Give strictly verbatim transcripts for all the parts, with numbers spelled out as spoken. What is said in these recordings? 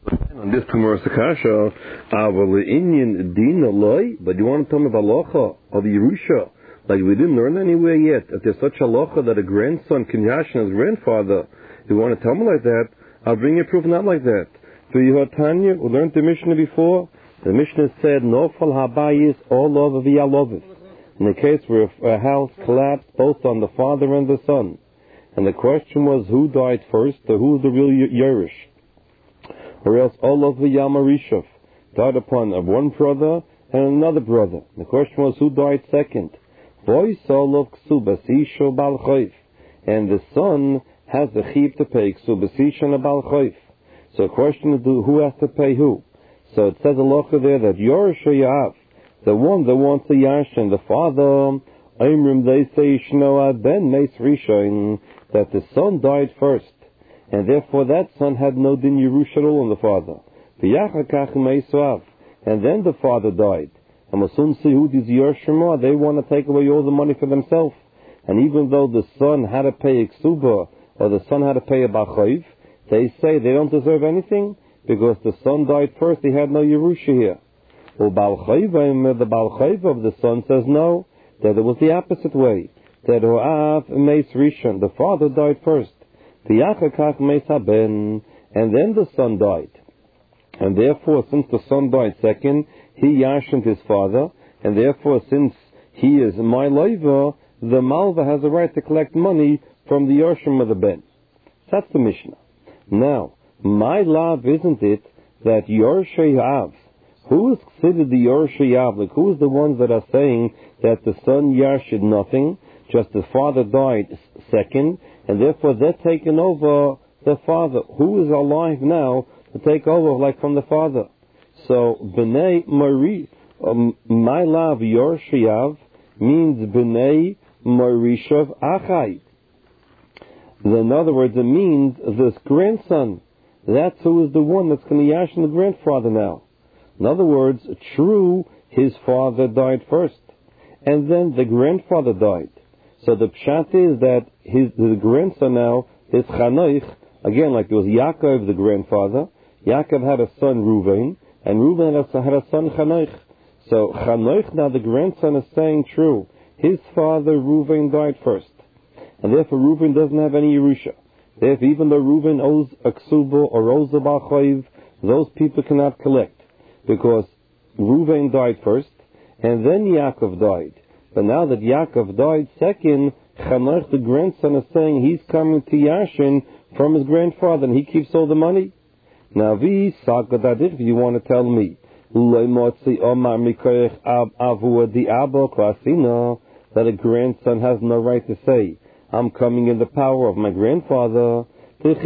On this Gemara Sakasha, Aval Indian Dina Loi, but you want to tell me the halacha of Yerusha, like we didn't learn anywhere yet. If there's such a halacha that a grandson can yashin his grandfather, if you want to tell me like that, I'll bring you proof not like that. So you heard Tanya, we learned the Mishnah before. The Mishnah said, Nofal habayis all over v'yalovis. In the case where a house collapsed both on the father and the son. And the question was, who died first, or who's the real Yerush? Or else Olav v'Yamarishav died upon one brother and another brother. The question was, who died second? Boy Olav ksubasisho bal chayv. And the son has the chiv to pay ksubasisho and bal chayv. So the question is, who has to pay who? So it says a locha there that Yerush Yav, the one that wants a yashin, the father, Imrim, they say Shnoa ben Meis Rishon, that the son died first, and therefore that son had no din Yerush at all on the father. V'yachakach Meisav, and then the father died. And Masun Sehud is Yershima, they want to take away all the money for themselves. And even though the son had to pay a ksuba, or the son had to pay a bachayv, they say they don't deserve anything, because the son died first, he had no Yerusha here. Well, the Baal Chayv of the son says no, that it was the opposite way. That Ho'av Meis Rishon, the father died first. V'yachakach Meis Haben, and then the son died. And therefore, since the son died second, he yashined his father, and therefore, since he is my loiva, the malva has a right to collect money from the Yorshim of the ben. That's the Mishnah. Now, my love, isn't it, that Yorshei Av, who is considered the Yorshei Yav? Like, who is the ones that are saying that the son yashid nothing, just the father died second, and therefore they're taking over the father? Who is alive now to take over, like from the father? So, B'nai Mari, um, my love, Yorshei Yav, means B'nai Marishav Achai. In other words, it means this grandson. That's who is the one that's going to yashin the grandfather now. In other words, true, his father died first, and then the grandfather died. So the pshat is that his the grandson now is Chanoich. Again, like there was Yaakov, the grandfather. Yaakov had a son, Reuven, and Reuven had a, had a son, Chanoich. So Chanoich, now the grandson, is saying true. His father, Reuven, died first, and therefore Reuven doesn't have any Yerusha. Therefore, even though Reuven owes a ksuba or owes a bal chayv, those people cannot collect, because Reuven died first, and then Yaakov died. But now that Yaakov died second, Chanoch, the grandson, is saying he's coming to Yashin from his grandfather, and he keeps all the money. Now, vi if you want to tell me, that a grandson has no right to say, I'm coming in the power of my grandfather. Because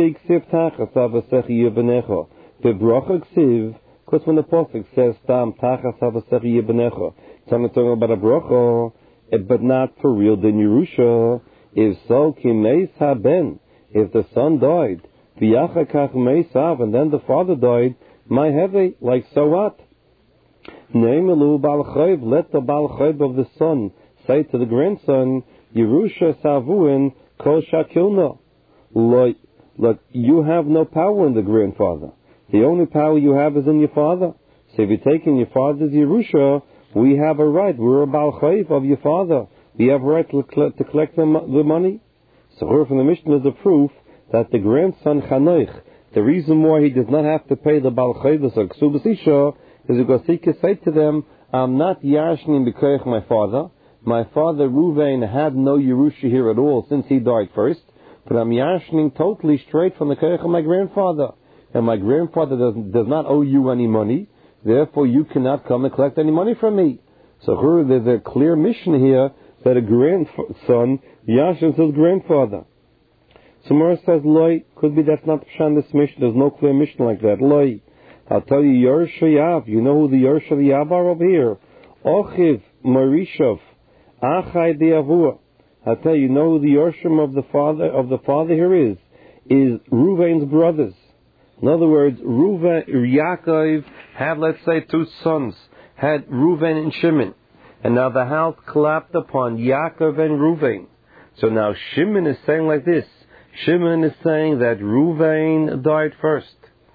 when the Prophet says, Tam tachas havasechi yibenecha, it's only talking about a bracha, but not for real din Yerusha. If so, ki meis haben, if the son died, v'yachakach meisav, and then the father died, my heve, like so what? Neimelu bal chayv, let the bal chayv of the son say to the grandson, Yerusha savuin kol shakilna. Look, you have no power in the grandfather. The only power you have is in your father. So if you're taking your father's Yerusha, we have a right. We're a Baal Chayv of your father. We have a right to, to collect the, the money. So here from the Mishnah is a proof that the grandson Chanoich, the reason why he does not have to pay the Baal Chayv, the Ksubas Isha, is because he can say to them, I'm not yashning b'koich my father. My father Reuven had no Yerusha here at all since he died first, but I'm yashning totally straight from the koich of my grandfather. And my grandfather does, does not owe you any money, therefore you cannot come and collect any money from me. So here there's a clear mission here that a grandson yashins his grandfather. So Mara says, Loi, could be that's not Pshan this mission, there's no clear mission like that. Loi, I'll tell you, Yerush Yav, you know who the Yerush Yav are over here? Ochiv, Marishav, Achai De'avua. I'll tell you, you know who the Yorshim of the father of the father here is? Is Reuven's brothers. In other words, Reuven, Yaakov had, let's say, two sons, had Reuven and Shimon. And now the house collapsed upon Yaakov and Reuven. So now Shimon is saying like this. Shimon is saying that Reuven died first.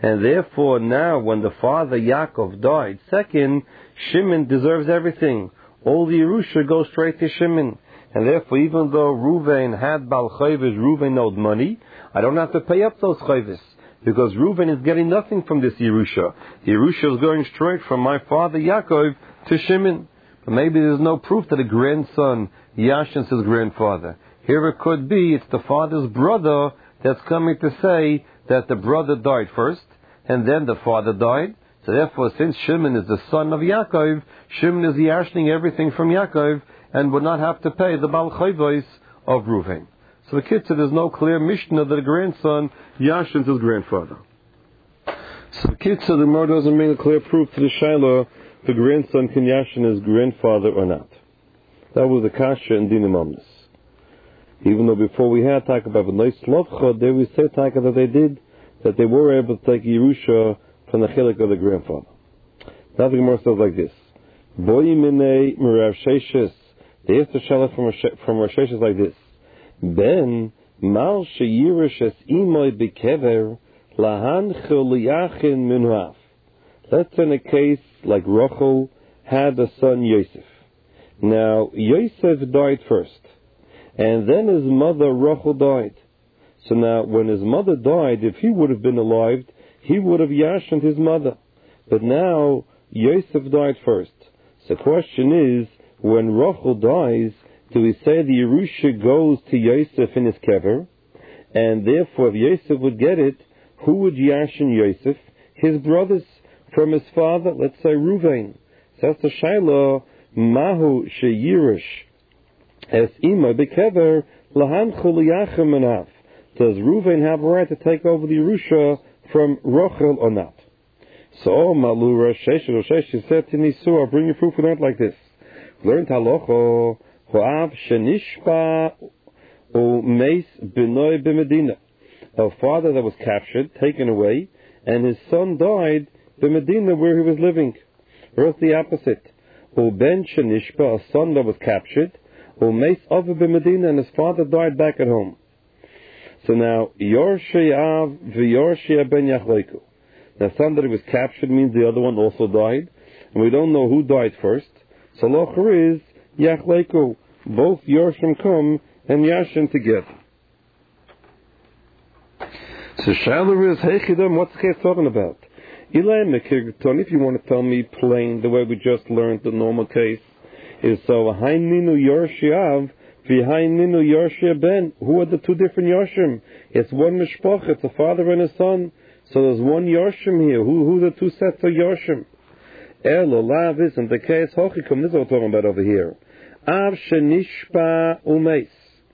And therefore now when the father Yaakov died second, Shimon deserves everything. All the Yerusha goes straight to Shimon. And therefore even though Reuven had Bal Chayvis, Reuven owed money, I don't have to pay up those Chayvis. Because Reuven is getting nothing from this Yerusha. The Yerusha is going straight from my father Yaakov to Shimon. But maybe there's no proof that a grandson yashins his grandfather. Here it could be it's the father's brother that's coming to say that the brother died first, and then the father died. So therefore, since Shimon is the son of Yaakov, Shimon is yashning everything from Yaakov, and would not have to pay the Bal Chayvos of Reuven. So the Kitzur, there's no clear Mishnah that a grandson yashins his grandfather. So the Kitzur, the Gemara doesn't make a clear proof to the Shaila if the grandson can yashin his grandfather or not. That was the Kasha and Dinah Mamnis. Even though before we had talk about the nice Lovcha, there we say talk that they did, that they were able to take Yerusha from the Chilik of the grandfather. Now the Gemara says like this: Boy Minei Merav Sheshes. The answer Shaila from from Rav Sheshes like this: Ben Mal Sheyirish Es Imoy Bekever Lahanchel Liyachin Minhaf. Let's say in a case like Rachel had a son Yosef. Now Yosef died first, and then his mother Rachel died. So now when his mother died, if he would have been alive, he would have yashined his mother. But now Yosef died first. So the question is, when Rachel dies, do we say the Yerusha goes to Yosef in his kever? And therefore if Yosef would get it, who would yashin Yosef? His brothers from his father, let's say Reuven. So that's the Shaila, Mahu Sheyirish Es Ima Bekever Lahanchu Liyachem Menav. Does Reuven have a right to take over the Yerusha from Rachel or not? So Malu Rosh Hashanah said to Nisu, I'll bring you proof for that like this. Learn Halacha Hoav Shenishpa Umeis B'noi B'Medina. A father that was captured, taken away, and his son died B'Medina where he was living. Or else the opposite. Uben Shenishpa, a son that was captured, Umeis Ava B'Medina, and his father died back at home. So now, Yorshei Av v'Yorshei ben Yachleiku. Now, son that was captured means the other one also died, and we don't know who died first. So Locher is Yachleiku. Both Yorshim come and Yashin together. So Shaila is Heichidam. What's the case talking about? Ilay Mekirton. If you want to tell me plain, the way we just learned the normal case is so Haininu Yorshei Av. V'haininu Yorshei ben. Who are the two different Yorshim? It's one mishpach. It's a father and a son. So there's one Yorshim here. Who who are the two sets of Yorshim? El olav isn't the case. Hochikum. This is what we're talking about over here. Av shenishpa umeis.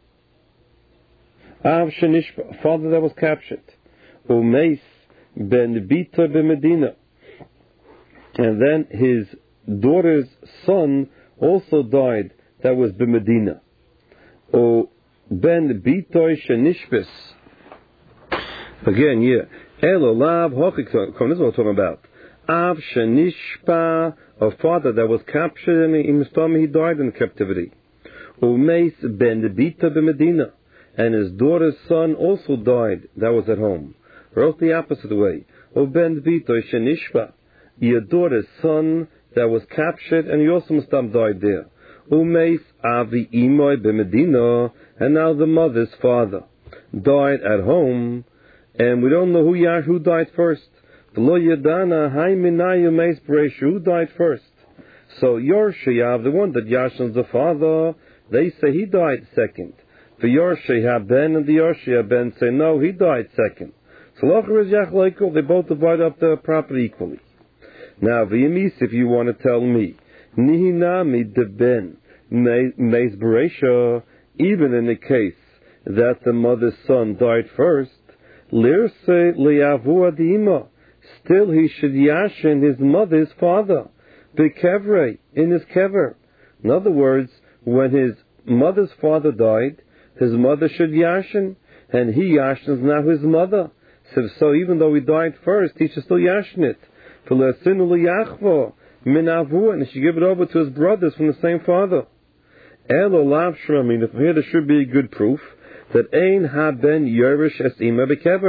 Av shenishpa, father that was captured. Umeis ben bita b'Medina. And then his daughter's son also died. That was b'Medina. O ben bitoy shenishpes. Again, yeah. El olav hochikum. This is what we're talking about. Av shenishpa, a father that was captured and in his tummy he died in captivity. Umeis ben bita b'Medina, and his daughter's son also died. That was at home. Or else the opposite way. O ben bitoy shenishpa, your daughter's son that was captured and he also must have died there. Umeis avi imoy b'Medina, and now the mother's father died at home, and we don't know who Yash who died first. V'lo yadana haiminayu meis b'reish, who died first. So Yorshei, the one that Yashin's the father, they say he died second. The Yorshei ben and the Yorshei ben say no, he died second. So Locher is Yachleikel, they both divide up the property equally. Now v'yemis, if you want to tell me, Nihinami de ben meis b'reisha, even in the case that the mother's son died first, lirse le'avu adima, still he should yashin his mother's father, b'kevrei, in his kever. In other words, when his mother's father died, his mother should yashin, and he yashins now his mother. So, so even though he died first, he should still yashin it. V'le'asinu le'yachva, Minavu, and he should give it over to his brothers from the same father. El olav shramin. If here there should be a good proof that ein ha ben yorish es ima bekever,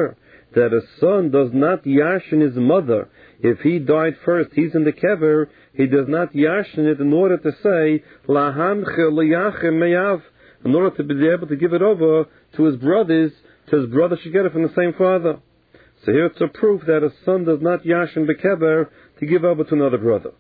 that a son does not yashin his mother. If he died first, he's in the kever, he does not yashin it in order to say, lahanche liyachem meyav, in order to be able to give it over to his brothers, so his brother should get it from the same father. So here it's a proof that a son does not yashin bekever to give over to another brother.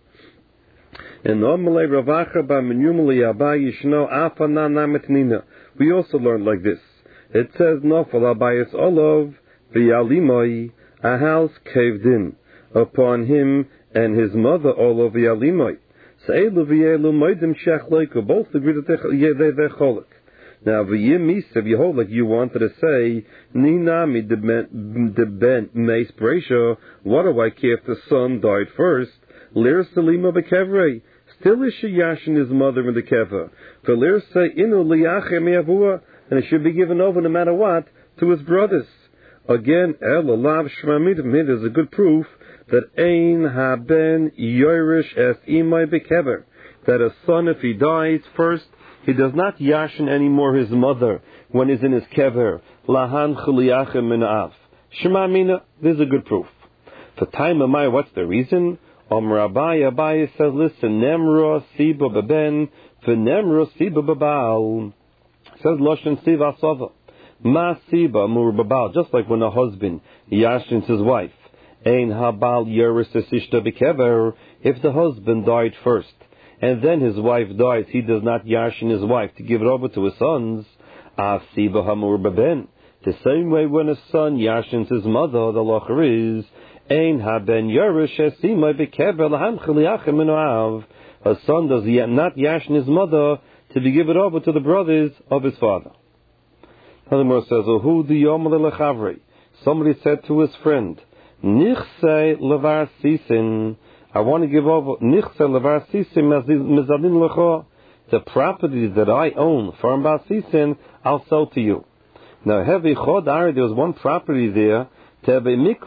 In Omelei Ravacha ba Menyumli Abai Yishno Afana Nametnina. We also learned like this. It says Nofal Abayis Olov V'Yalimoi, a house caved in upon him and his mother Olov V'Yalimoi. Se'elu V'Yelu Moedim Shech Leiku. Both agree that they're cholik. Now V'Yim Misav, you hold like you wanted to say Ninami de Ben Meis Bresha. What do I care if the son died first? Lir Salima Bekevrei. Still is Shiyashin his mother in the kever. For Lir say Inu Liyachem Yavua, and it should be given over no matter what to his brothers. Again, El Alav Shmamid is a good proof that Ein Haben Yoirish Es Imai Bekever, that a son, if he dies first, he does not yashin anymore his mother when he's in his kever. Lahan Chuliyachem Minav. Shema Mina, this is a good proof. For time of my, what's the reason? Om Rabbi Abai says, listen, Nemra Siba Beben, for Nemra Siba Babal. Says Loshen Siva Sova. Ma Siba Mur Babal, just like when a husband yashins his wife. Ein Habal Yeris Sishta Bekever, if the husband died first, and then his wife dies, he does not yashin his wife to give it over to his sons. Ah Siba Hamur Beben. The same way when a son yashins his mother, the locher is, Ein haben Yerush esimai bekever lahan chiliyachem minoav. A son does not yashin his mother to be given over to the brothers of his father. Furthermore says, Ohu di yom lechavri. Somebody said to his friend, Nichse levar sisin. I want to give over Nichse levar sisin mezalin lecho. The property that I own from Bar Sisin, I'll sell to you. Now, heavy chodar, there was one property there. It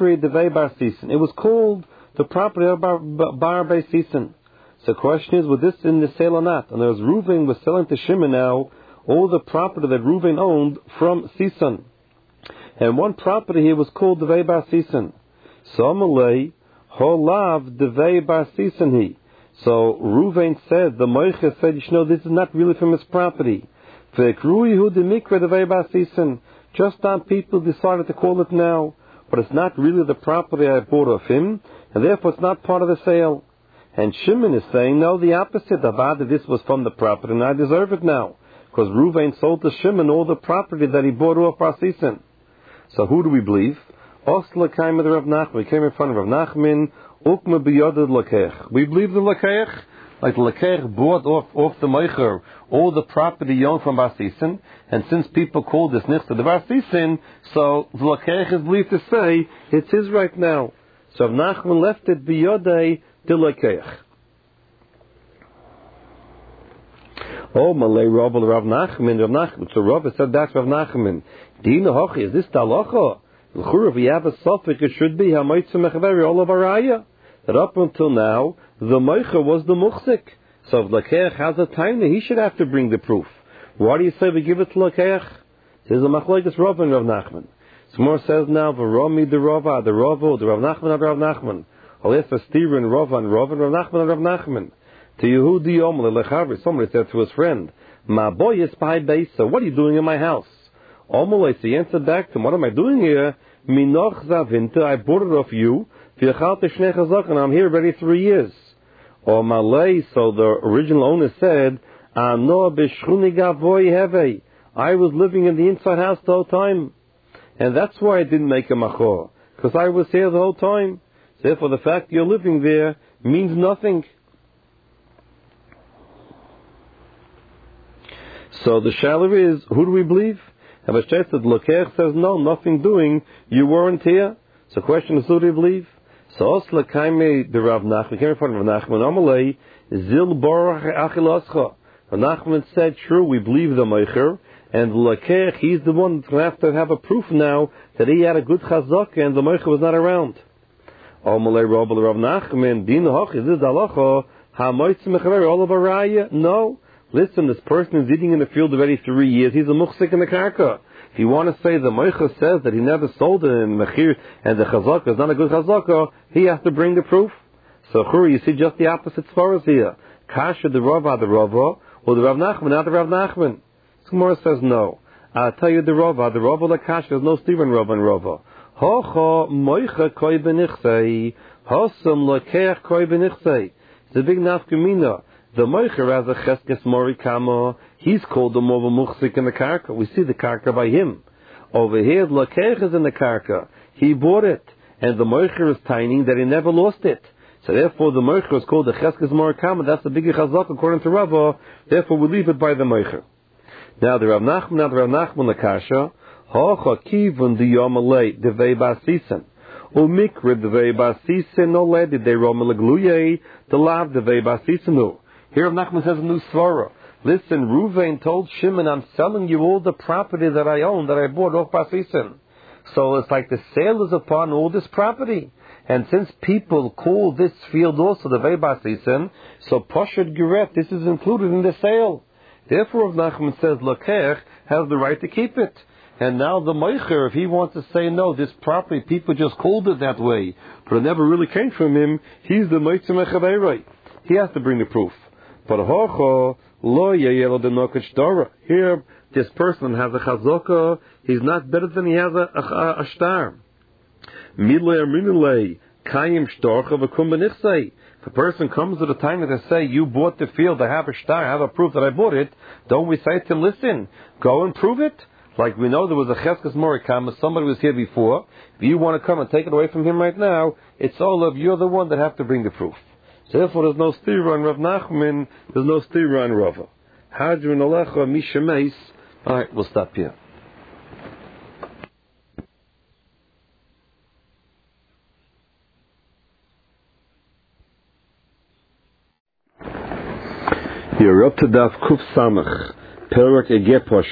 was called the property of Bar, Bar Bei Sisin. So the question is, was this in the sale or not? And there was Reuven was selling to Shimon now all the property that Reuven owned from Sisin. And one property here was called Devei Bar Sisin. So Amalei Holav Devei Bar Sisin he. So Reuven said, the Moicha said, you know, this is not really from his property. Just on people decided to call it now. But it's not really the property I bought of him, and therefore it's not part of the sale. And Shimon is saying, no, the opposite. Avada, this was from the property, and I deserve it now. Because Reuven sold to Shimon all the property that he bought off Bar Sisin. So who do we believe? Osla came with Rav Nachman. We came in front of Rav Nachman. Ukma biyodad lakech. We believe the lakech. Like the lakech bought off, off the meicher all the property he owned from Bar Sisin, and since people call this nichta the Bar Sisin, so the lakech is believed to say it's his right now. So Rav Nachman left it biyodei the lakech. Oh, Malay Rav Rav Nachman, Rav Nachman. So Rav said that's Rav Nachman. Dina hochi, is this the halacha? L'chura, if you have a suffix, it should be hamoitzu mechaveri all of araya. That up until now, the Meicher was the Muchzik. So if Lakech has a time, he should have to bring the proof. Why do you say we give it to Lakech? Says the Machlokes Rav and Rav Nachman. Some says now, V'romi the Rava, the Rava, the Rav Nachman and Rav Nachman. Alef Estira and Rav and Rav and Rav Nachman and Rav Nachman. To Yehudi Omle Lechavri, somebody said to his friend, Ma boy is by Beisa, what are you doing in my house? Omle, so he answered back to him, what am I doing here? Minoch Zavinta, I bought it off you. And I'm here already three years. Or Malay, so the original owner said, I was living in the inside house the whole time. And that's why I didn't make a machor. Because I was here the whole time. Therefore the fact you're living there means nothing. So the shalar is, who do we believe? And Hashem said, Lokech says, no, nothing doing. You weren't here. So the question is, who do you believe? So Osla Kaime the Rav Nachman came in front of Rav Nachman. Amalei Zil Borach Achiloscha. Rav Nachman said, "True, we believe the Meicher, and the Lakech, he's the one that's going to have to have a proof now that he had a good chazaka and the Meicher was not around." Amalei Rav Rav Nachman Din Hoch is this halacha hamoitz mechaver all of a raya? No. Listen, this person is eating in the field already three years. He's a muchzik in the karka. If you want to say the Moicha says that he never sold it in Mechir and the Chazaka is not a good Chazaka, he has to bring the proof. So Churi, you see just the opposite svaras here. Kasha the Rava, the Rava, or the Rav Nachman, not the Rav Nachman. Gemara says no. I'll tell you the Rava, the Rava the Kasha, there's no Stephen Rava and Rava. Hocha Moicha koi benichsei, hosam lokeach koi benichsei. It's a big nafkamina. The Moicher has a cheskes mori kama. He's called the mova muchzik in the karka. We see the karka by him. Over here, the Lokech is in the karka. He bought it. And the Moicher is tiny that he never lost it. So therefore the Moicher is called the cheskes mori kama. That's the bigger chazak according to Rava. Therefore we leave it by the Moicher. Now the Rav Nachman, now the Rav Nachman the kasha. Hocha kivun the yomalei devei basisen. Umikra devei basisen no ledi de romalagluye the lav devei basisenu. Here Rav Nachman says a new svara. Listen, Ruvain told Shimon, I'm selling you all the property that I own, that I bought off Basisen. So it's like the sale is upon all this property. And since people call this field also the Vei Basisen, so Poshet Geret, this is included in the sale. Therefore Rav Nachman says, Lokech has the right to keep it. And now the Moicher, if he wants to say, no, this property, people just called it that way, but it never really came from him, he's the Moitzeh Mechaveiroi. He has to bring the proof. But Hocho, Lo Yeyelo de Nokach Dora. Here, this person has a chazaka, he's not better than he has a, a, a shtar. Midle Aminule, Kayim Shtorcha Vakum Benichsei. If a person comes to the time that they say, you bought the field, I have a shtar, I have a proof that I bought it, don't we say to him, listen, go and prove it? Like we know there was a Cheskes Morikam, somebody was here before, if you want to come and take it away from him right now, it's all of you're the one that have to bring the proof. So therefore there's no stira on Rav Nachman, there's no stira on Rava. Hadron Alecha Mishameis. Alright, we'll stop here. You're up to Daf Kuf Samach, Perak Egeposh.